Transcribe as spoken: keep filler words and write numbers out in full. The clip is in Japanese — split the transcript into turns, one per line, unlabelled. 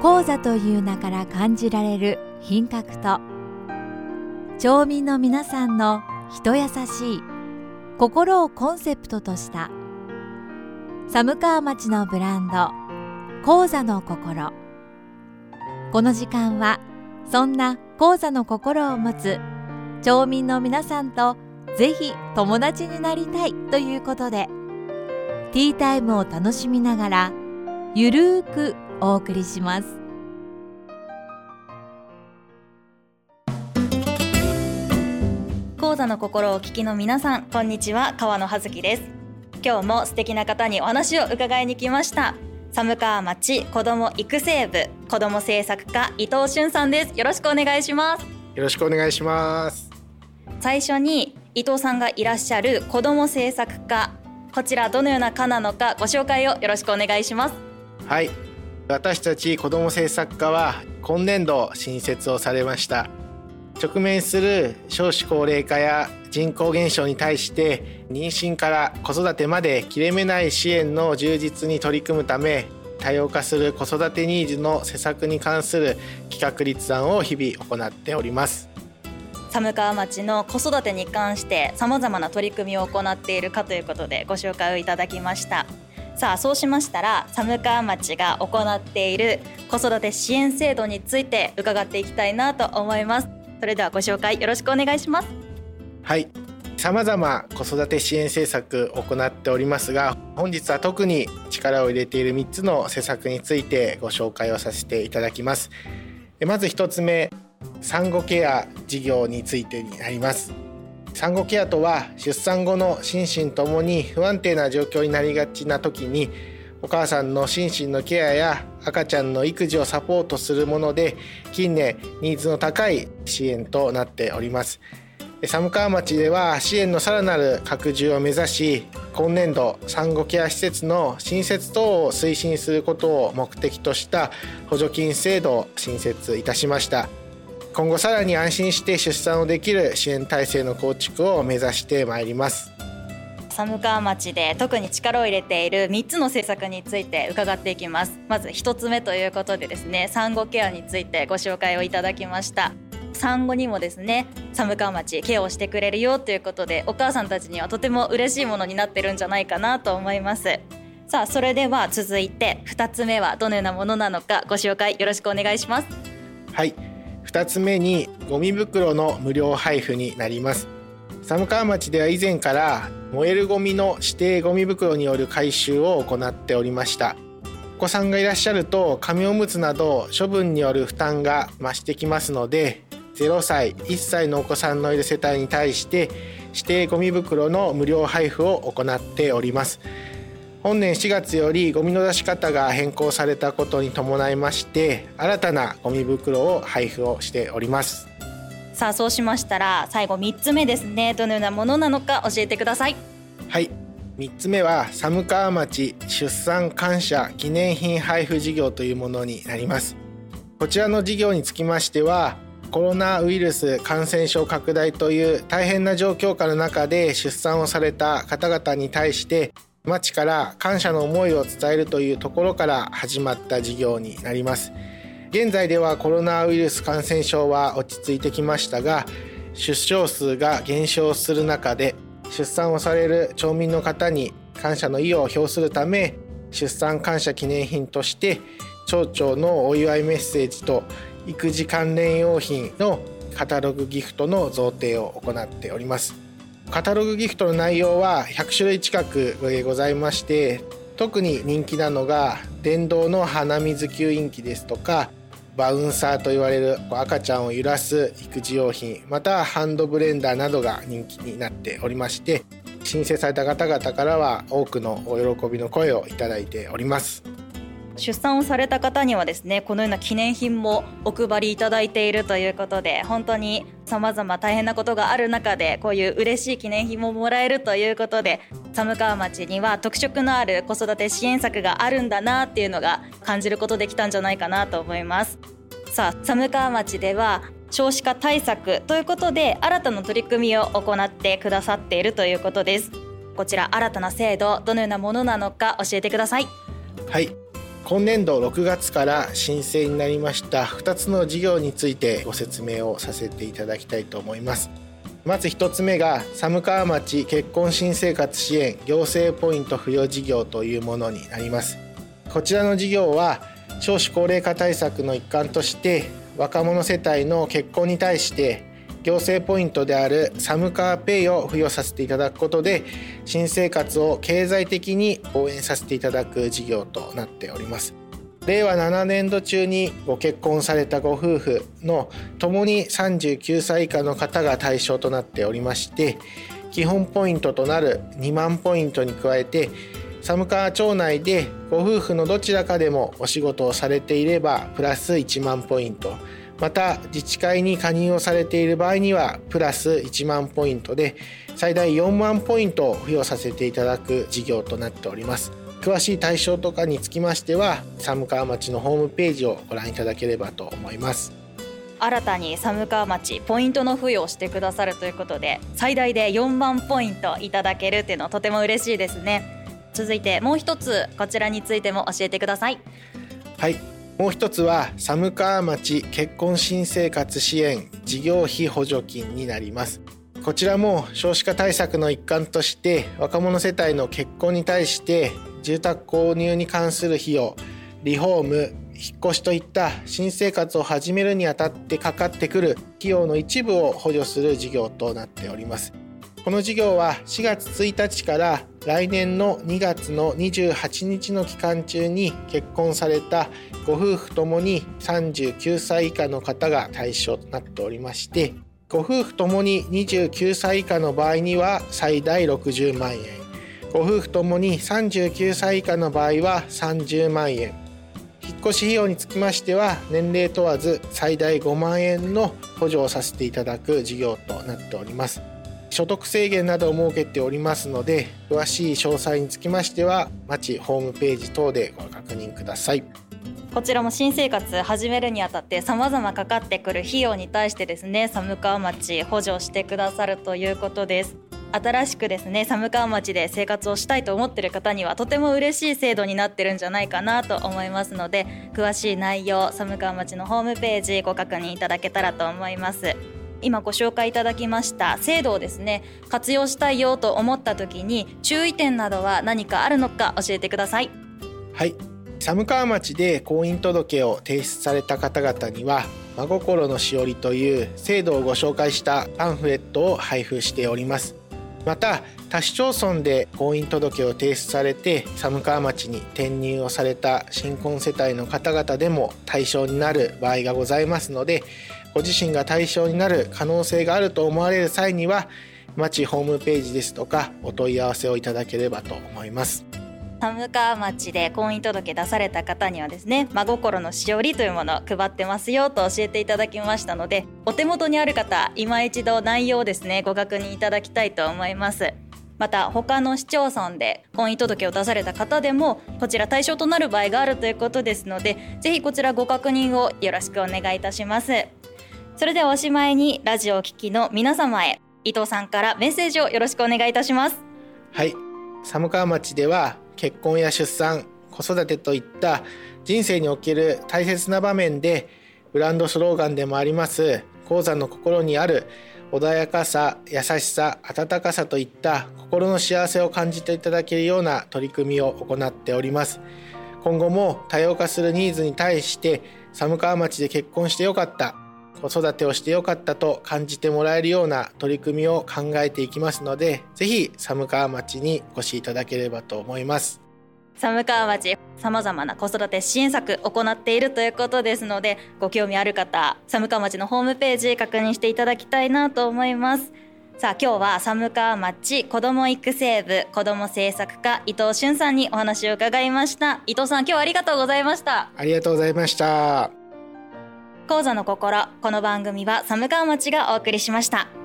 高座という名から感じられる品格と、町民の皆さんの人優しい心をコンセプトとした寒川町のブランド、高座の心。この時間はそんな高座の心を持つ町民の皆さんとぜひ友達になりたいということで、ティータイムを楽しみながらゆるーくお送りします。
高座の心をお聞きの皆さん、こんにちは。川野葉月です。今日も素敵な方にお話を伺いに来ました。寒川町子ども育成部子ども政策課伊藤俊さんです。よろしくお願いします。
よろしくお願いします。
最初に伊藤さんがいらっしゃる子ども政策課、こちらどのような課なのかご紹介をよろしくお願いします。
はい、私たち子ども政策課は今年度新設をされました。直面する少子高齢化や人口減少に対して妊娠から子育てまで切れ目ない支援の充実に取り組むため、多様化する子育てニーズの施策に関する企画立案を日々行っております。
寒川町の子育てに関してさまざまな取り組みを行っているかということでご紹介をいただきました。さあ、そうしましたら寒川町が行っている子育て支援制度について伺っていきたいなと思います。それではご紹介よろしくお願いします。
はい、さまざま子育て支援政策を行っておりますが、本日は特に力を入れているみっつの施策についてご紹介をさせていただきます。まずひとつめ、産後ケア事業についてになります。産後ケアとは、出産後の心身ともに不安定な状況になりがちな時に、お母さんの心身のケアや赤ちゃんの育児をサポートするもので、近年ニーズの高い支援となっております。寒川町では支援のさらなる拡充を目指し、今年度産後ケア施設の新設等を推進することを目的とした補助金制度を新設いたしました。今後さらに安心して出産をできる支援体制の構築を目指してまいります。
寒川町で特に力を入れているみっつの政策について伺っていきます。まずひとつめということでですね、産後ケアについてご紹介をいただきました。産後にもですね、寒川町ケアをしてくれるよということで、お母さんたちにはとても嬉しいものになってるんじゃないかなと思います。さあ、それでは続いてふたつめはどのようなものなのかご紹介よろしくお願いします。
はい、ふたつめにゴミ袋の無料配布になります。寒川町では以前から燃えるゴミの指定ゴミ袋による回収を行っておりました。お子さんがいらっしゃると紙おむつなど処分による負担が増してきますので、ゼロさい、いっさいのお子さんのいる世帯に対して指定ゴミ袋の無料配布を行っております。本年しがつよりゴミの出し方が変更されたことに伴いまして、新たなゴミ袋を配布をしております。
さあ、そうしましたら最後みっつめですね、どのようなものなのか教えてください。
はい、みっつめは寒川町出産感謝記念品配布事業というものになります。こちらの事業につきましては、コロナウイルス感染症拡大という大変な状況下の中で出産をされた方々に対して町から感謝の思いを伝えるというところから始まった事業になります。現在ではコロナウイルス感染症は落ち着いてきましたが、出生数が減少する中で出産をされる町民の方に感謝の意を表するため、出産感謝記念品として町長のお祝いメッセージと育児関連用品のカタログギフトの贈呈を行っております。カタログギフトの内容はひゃくしゅるい近くございまして、特に人気なのが電動の鼻水吸引器ですとか、バウンサーと言われる赤ちゃんを揺らす育児用品、またハンドブレンダーなどが人気になっておりまして、申請された方々からは多くのお喜びの声をいただいております。
出産をされた方にはですね、このような記念品もお配りいただいているということで、本当に様々大変なことがある中でこういう嬉しい記念品ももらえるということで、寒川町には特色のある子育て支援策があるんだなっていうのが感じることできたんじゃないかなと思います。さあ、寒川町では少子化対策ということで新たな取り組みを行ってくださっているということです。こちら新たな制度、どのようなものなのか教えてください。
はい、 今年度ろくがつから申請になりましたふたつの事業についてご説明をさせていただきたいと思います。まずひとつめが寒川町結婚新生活支援行政ポイント付与事業というものになります。こちらの事業は少子高齢化対策の一環として若者世帯の結婚に対して行政ポイントである寒川ペイを付与させていただくことで新生活を経済的に応援させていただく事業となっております。れいわななねんど中にご結婚されたご夫婦のともにさんじゅうきゅうさい以下の方が対象となっておりまして、基本ポイントとなるにまんポイントに加えて寒川町内でご夫婦のどちらかでもお仕事をされていればプラスいちまんポイント、また自治会に加入をされている場合にはプラスいちまんポイントで最大よんまんポイントを付与させていただく事業となっております。詳しい対象とかにつきましては寒川町のホームページをご覧いただければと思います。
新たに寒川町ポイントの付与をしてくださるということで最大でよんまんポイントいただけるっていうのはとても嬉しいですね。続いてもう一つこちらについても教えてください。
はい、もう一つは寒川町結婚新生活支援事業費補助金になります。こちらも少子化対策の一環として若者世帯の結婚に対して住宅購入に関する費用、リフォーム、引っ越しといった新生活を始めるにあたってかかってくる費用の一部を補助する事業となっております。この事業はしがつついたちから来年のにがつのにじゅうはちにちの期間中に結婚されたご夫婦ともにさんじゅうきゅうさい以下の方が対象となっておりまして、ご夫婦ともににじゅうきゅうさい以下の場合には最大ろくじゅうまんえん、ご夫婦ともにさんじゅうきゅうさい以下の場合はさんじゅうまんえん、引っ越し費用につきましては年齢問わず最大ごまんえんの補助をさせていただく事業となっております。所得制限などを設けておりますので詳しい詳細につきましては町ホームページ等でご確認ください。
こちらも新生活始めるにあたって様々かかってくる費用に対してですね寒川町補助してくださるということです。新しくですね寒川町で生活をしたいと思っている方にはとても嬉しい制度になってるんじゃないかなと思いますので詳しい内容寒川町のホームページご確認いただけたらと思います。今ご紹介いただきました制度をですね活用したいよと思った時に注意点などは何かあるのか教えてください。
はい、寒川町で婚姻届を提出された方々には真心のしおりという制度をご紹介したパンフレットを配布しております。また他市町村で婚姻届を提出されて寒川町に転入をされた新婚世帯の方々でも対象になる場合がございますので、ご自身が対象になる可能性があると思われる際には町ホームページですとかお問い合わせをいただければと思います。
寒川町で婚姻届出された方にはですね真心のしおりというものを配ってますよと教えていただきましたのでお手元にある方今一度内容をですねご確認いただきたいと思います。また他の市町村で婚姻届を出された方でもこちら対象となる場合があるということですのでぜひこちらご確認をよろしくお願いいたします。それではおしまいにラジオを聴きの皆様へ伊藤さんからメッセージをよろしくお願いいたします。
はい、寒川町では結婚や出産、子育てといった人生における大切な場面でブランドスローガンでもあります鉱山の心にある穏やかさ、優しさ、温かさといった心の幸せを感じていただけるような取り組みを行っております。今後も多様化するニーズに対して寒川町で結婚してよかった、子育てをしてよかったと感じてもらえるような取り組みを考えていきますのでぜひ寒川町にお越しいただければと思います。
寒川町さまざまな子育て支援策行っているということですのでご興味ある方寒川町のホームページ確認していただきたいなと思います。さあ今日は寒川町子ども育成部子ども政策課伊藤俊さんにお話を伺いました。伊藤さん今日はありがとうございました。
ありがとうございました。
講座の心、この番組は寒川町がお送りしました。